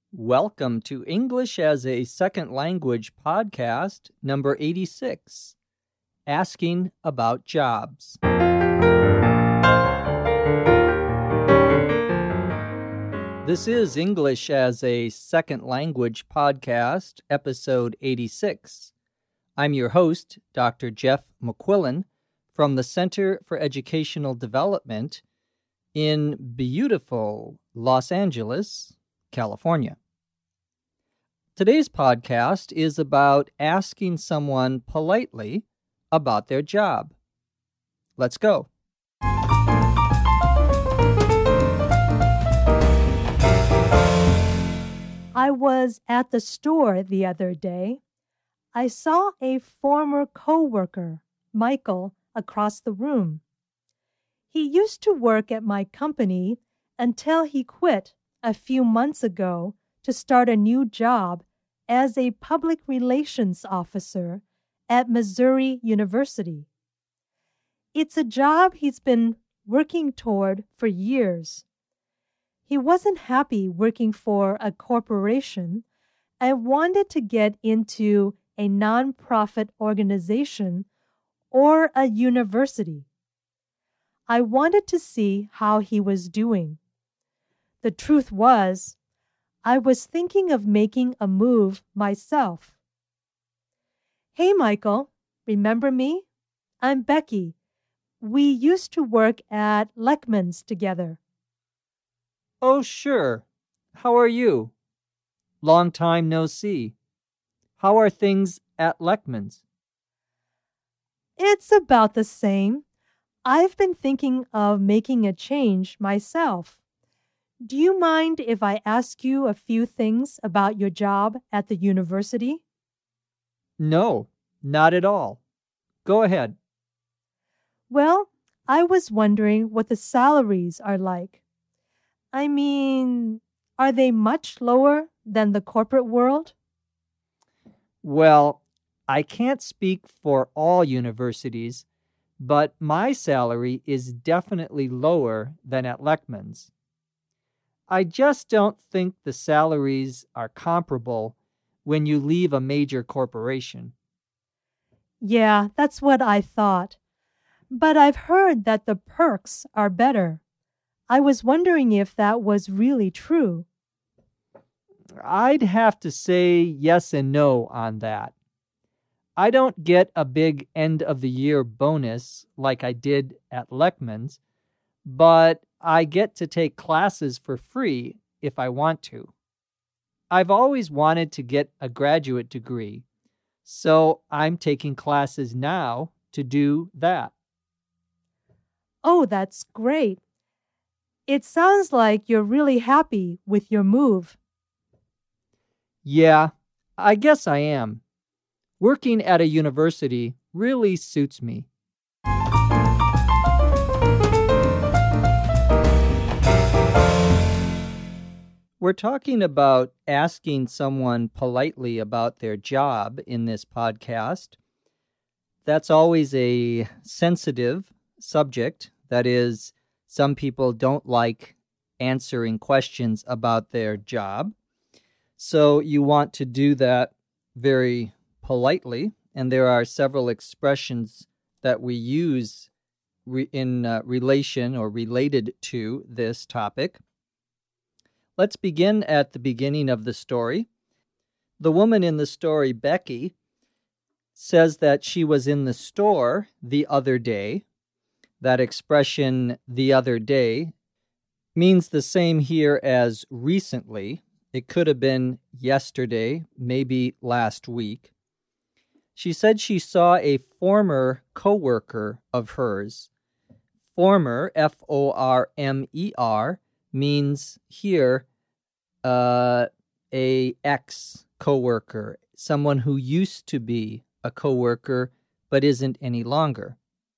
Welcome to English as a Second Language podcast number 86, Asking About Jobs. This is English as a Second Language podcast, episode 86. I'm your host, Dr. Jeff McQuillan, from the Center for Educational Development in beautiful Los Angeles, California. Today's podcast is about asking someone politely about their job. Let's go. I was at the store the other day. I saw a former coworker, Michael, across the room. He used to work at my company until he quit a few months ago to start a new job as a public relations officer at Missouri University. It's a job he's been working toward for years. He wasn't happy working for a corporation and wanted to get into a nonprofit organization or a university. I wanted to see how he was doing. The truth was, I was thinking of making a move myself. Hey, Michael, remember me? I'm Becky. We used to work at Lechman's together. Oh, sure. How are you? Long time no see. How are things at Lechman's? It's about the same. I've been thinking of making a change myself. Do you mind if I ask you a few things about your job at the university? No, not at all. Go ahead. Well, I was wondering what the salaries are like. I mean, are they much lower than the corporate world? Well, I can't speak for all universities, but my salary is definitely lower than at Lechman's. I just don't think the salaries are comparable when you leave a major corporation. Yeah, that's what I thought. But I've heard that the perks are better. I was wondering if that was really true. I'd have to say yes and no on that. I don't get a big end-of-the-year bonus like I did at Lechman's, but I get to take classes for free if I want to. I've always wanted to get a graduate degree, so I'm taking classes now to do that. Oh, that's great. It sounds like you're really happy with your move. Yeah, I guess I am. Working at a university really suits me. We're talking about asking someone politely about their job in this podcast. That's always a sensitive subject. That is, some people don't like answering questions about their job. So you want to do that very politely, and there are several expressions that we use in relation or related to this topic. Let's begin at the beginning of the story. The woman in the story, Becky, says that she was in the store the other day. That expression, the other day, means the same here as recently. It could have been yesterday, maybe last week. She said she saw a former coworker of hers. Former, F-O-R-M-E-R, means here a ex-coworker, someone who used to be a coworker but isn't any longer.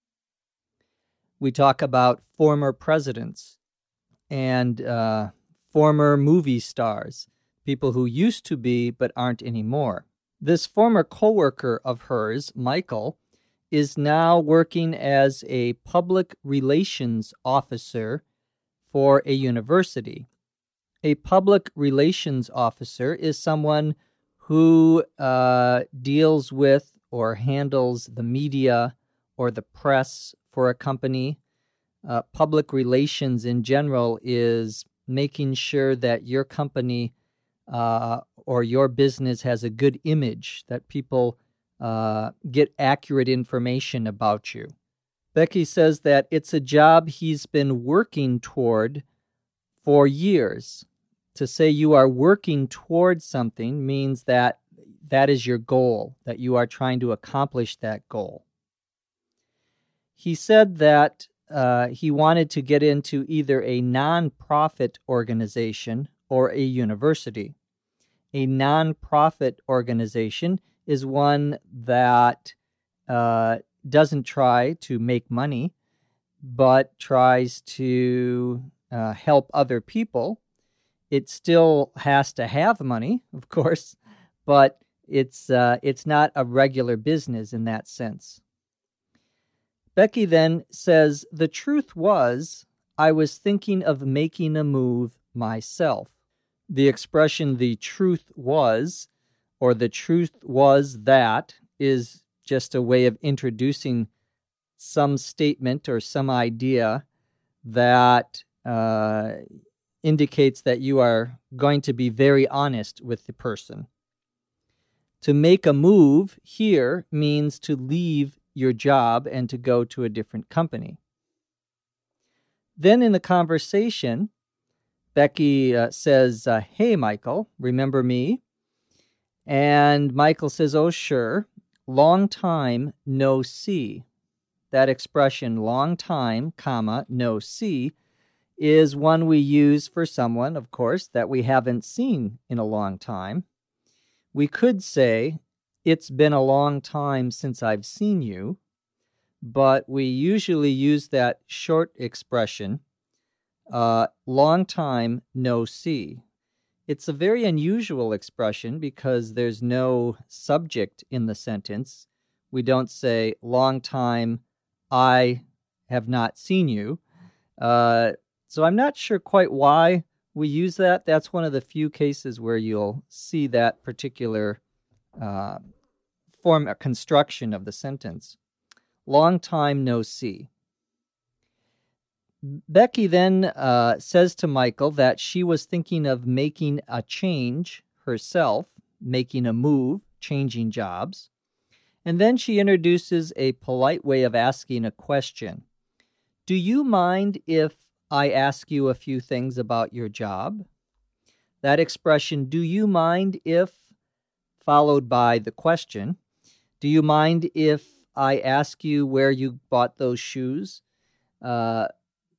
We talk about former presidents and former movie stars, people who used to be but aren't anymore. This former coworker of hers, Michael, is now working as a public relations officer for a university. A public relations officer is someone who deals with or handles the media or the press for a company. Public relations in general is making sure that your company or your business has a good image, that people get accurate information about you. Becky says that it's a job he's been working toward for years. To say you are working towards something means that that is your goal, that you are trying to accomplish that goal. He said that he wanted to get into either a non-profit organization or a university. A non-profit organization is one that doesn't try to make money, but tries to help other people. It still has to have money, of course, but it's not a regular business in that sense. Becky then says, the truth was, I was thinking of making a move myself. The expression, the truth was, or the truth was that, is just a way of introducing some statement or some idea that indicates that you are going to be very honest with the person. To make a move here means to leave your job and to go to a different company. Then in the conversation, Becky says, hey, Michael, remember me? And Michael says, oh, sure. Long time, no see. That expression, long time, comma, no see, is one we use for someone, of course, that we haven't seen in a long time. We could say, it's been a long time since I've seen you, but we usually use that short expression, long time, no see. It's a very unusual expression because there's no subject in the sentence. We don't say, long time, I have not seen you. So I'm not sure quite why we use that. That's one of the few cases where you'll see that particular form or construction of the sentence. Long time no see. Becky then says to Michael that she was thinking of making a change herself, making a move, changing jobs. And then she introduces a polite way of asking a question. Do you mind if I ask you a few things about your job? That expression, do you mind if, followed by the question, do you mind if I ask you where you bought those shoes? That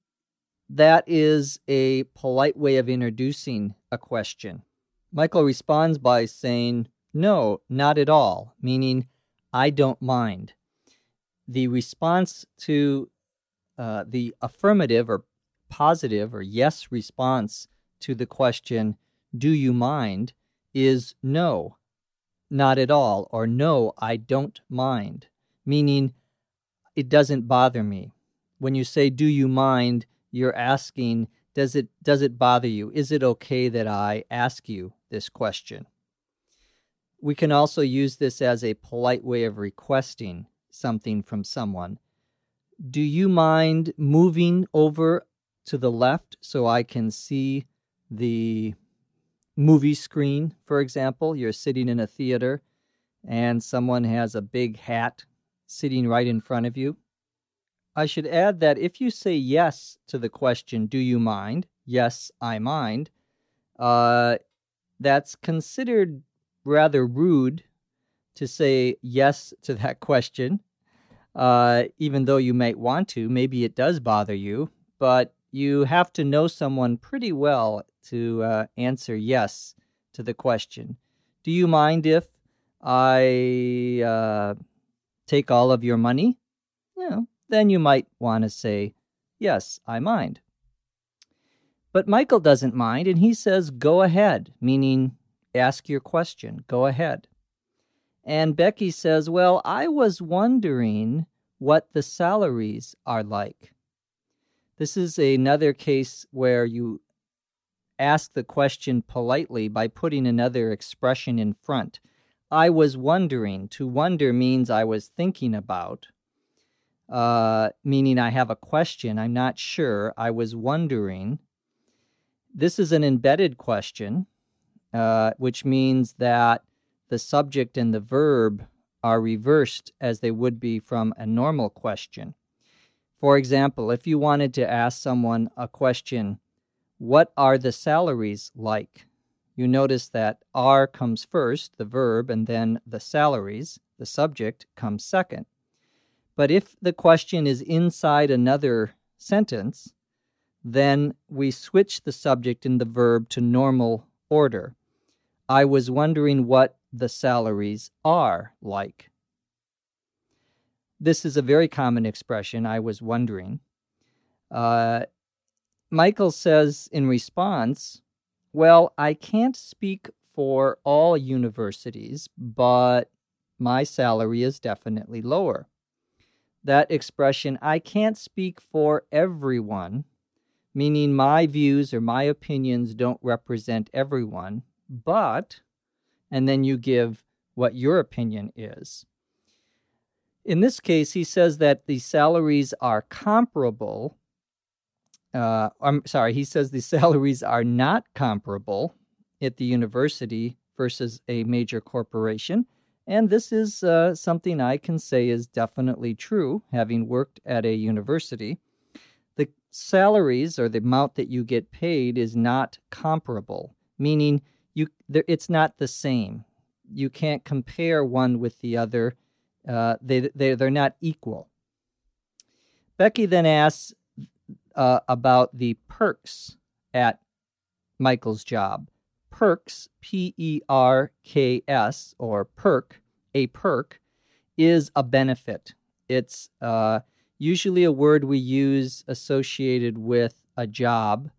is a polite way of introducing a question. Michael responds by saying, no, not at all, meaning I don't mind. The response to the affirmative or positive or yes response to the question, do you mind, is no, not at all, or no, I don't mind, meaning it doesn't bother me. When you say, do you mind, you're asking, does it bother you? Is it okay that I ask you this question? We can also use this as a polite way of requesting something from someone. Do you mind moving over to the left so I can see the movie screen, for example? You're sitting in a theater and someone has a big hat sitting right in front of you. I should add that if you say yes to the question, do you mind? Yes, I mind. That's considered rather rude to say yes to that question, even though you might want to. Maybe it does bother you, but you have to know someone pretty well to answer yes to the question. Do you mind if I take all of your money? Then you might want to say, yes, I mind. But Michael doesn't mind, and he says, go ahead, meaning ask your question, go ahead. And Becky says, well, I was wondering what the salaries are like. This is another case where you ask the question politely by putting another expression in front. I was wondering. To wonder means I was thinking about, meaning I have a question. I'm not sure. I was wondering. This is an embedded question, which means that the subject and the verb are reversed as they would be from a normal question. For example, if you wanted to ask someone a question, what are the salaries like? You notice that are comes first, the verb, and then the salaries, the subject, comes second. But if the question is inside another sentence, then we switch the subject and the verb to normal order. I was wondering what the salaries are like. This is a very common expression, I was wondering. Michael says in response, well, I can't speak for all universities, but my salary is definitely lower. That expression, I can't speak for everyone, meaning my views or my opinions don't represent everyone, but, and then you give what your opinion is. In this case, he says that the salaries are comparable. He says the salaries are not comparable at the university versus a major corporation. And this is something I can say is definitely true, having worked at a university. The salaries, or the amount that you get paid, is not comparable, meaning it's not the same. You can't compare one with the other. They're not equal. Becky then asks about the perks at Michael's job. Perks, P-E-R-K-S, or perk, a perk, is a benefit. It's usually a word we use associated with a job.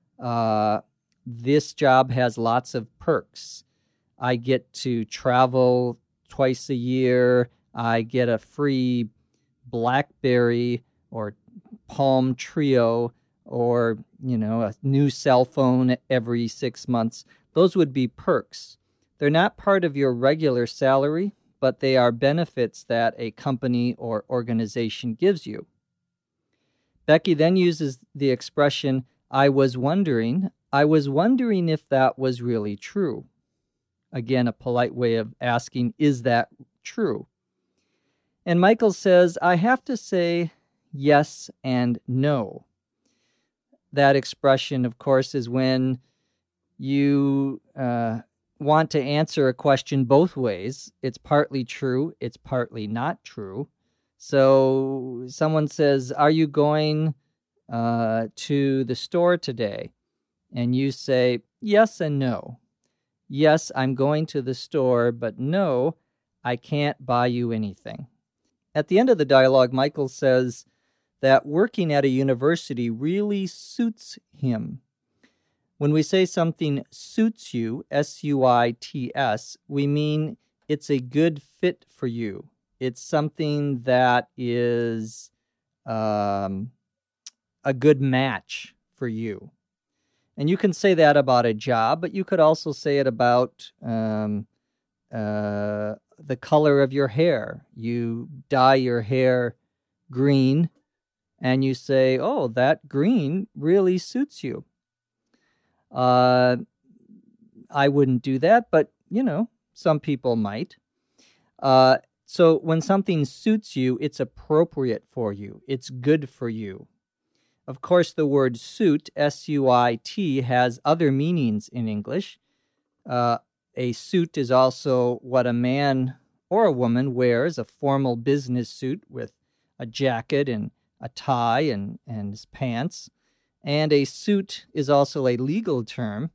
This job has lots of perks. I get to travel twice a year. I get a free BlackBerry or Palm Trio, or, a new cell phone every 6 months. Those would be perks. They're not part of your regular salary, but they are benefits that a company or organization gives you. Becky then uses the expression, I was wondering if that was really true. Again, a polite way of asking, is that true? And Michael says, I have to say yes and no. That expression, of course, is when you want to answer a question both ways. It's partly true, it's partly not true. So someone says, are you going to the store today? And you say, yes and no. Yes, I'm going to the store, but no, I can't buy you anything. At the end of the dialogue, Michael says that working at a university really suits him. When we say something suits you, S-U-I-T-S, we mean it's a good fit for you. It's something that is a good match for you. And you can say that about a job, but you could also say it about the color of your hair. You dye your hair green, and you say, oh, that green really suits you. I wouldn't do that, but, some people might. So when something suits you, it's appropriate for you. It's good for you. Of course, the word suit, S-U-I-T, has other meanings in English. A suit is also what a man or a woman wears, a formal business suit with a jacket and a tie and his pants. And a suit is also a legal term.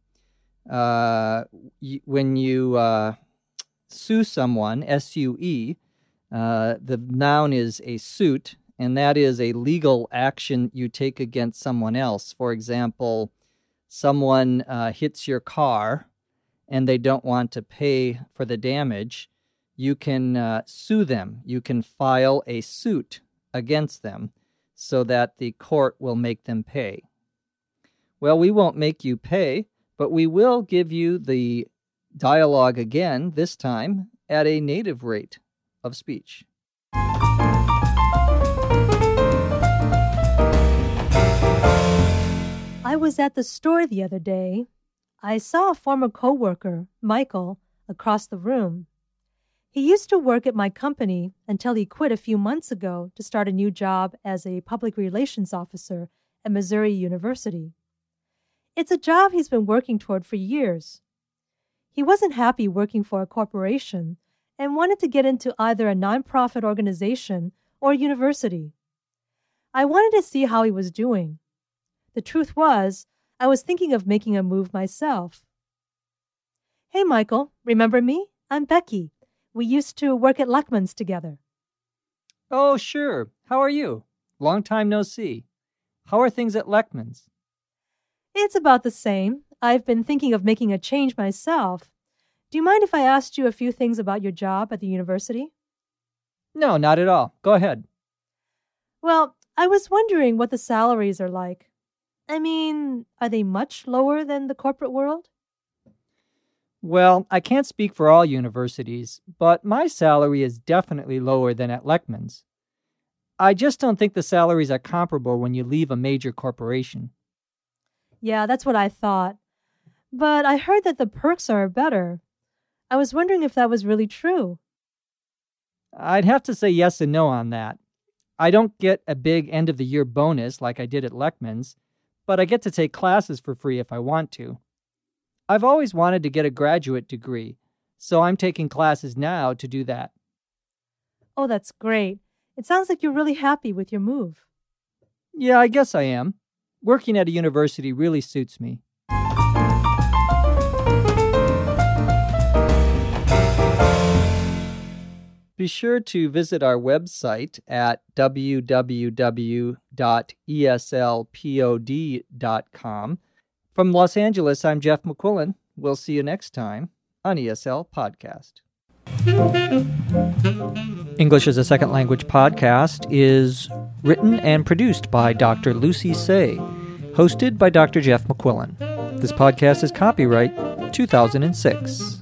When you sue someone, S-U-E, the noun is a suit, and that is a legal action you take against someone else. For example, someone hits your car and they don't want to pay for the damage. You can sue them. You can file a suit against them so that the court will make them pay. Well, we won't make you pay, but we will give you the dialogue again, this time at a native rate of speech. I was at the store the other day. I saw a former coworker, Michael, across the room. He used to work at my company until he quit a few months ago to start a new job as a public relations officer at Missouri University. It's a job he's been working toward for years. He wasn't happy working for a corporation and wanted to get into either a nonprofit organization or a university. I wanted to see how he was doing. The truth was, I was thinking of making a move myself. Hey, Michael, remember me? I'm Becky. We used to work at Lechman's together. Oh, sure. How are you? Long time no see. How are things at Lechman's? It's about the same. I've been thinking of making a change myself. Do you mind if I asked you a few things about your job at the university? No, not at all. Go ahead. Well, I was wondering what the salaries are like. I mean, are they much lower than the corporate world? Well, I can't speak for all universities, but my salary is definitely lower than at Lechman's. I just don't think the salaries are comparable when you leave a major corporation. Yeah, that's what I thought. But I heard that the perks are better. I was wondering if that was really true. I'd have to say yes and no on that. I don't get a big end-of-the-year bonus like I did at Lechman's, but I get to take classes for free if I want to. I've always wanted to get a graduate degree, so I'm taking classes now to do that. Oh, that's great. It sounds like you're really happy with your move. Yeah, I guess I am. Working at a university really suits me. Be sure to visit our website at www.eslpod.com. From Los Angeles, I'm Jeff McQuillan. We'll see you next time on ESL Podcast. English as a Second Language podcast is written and produced by Dr. Lucy Say, hosted by Dr. Jeff McQuillan. This podcast is copyright 2006.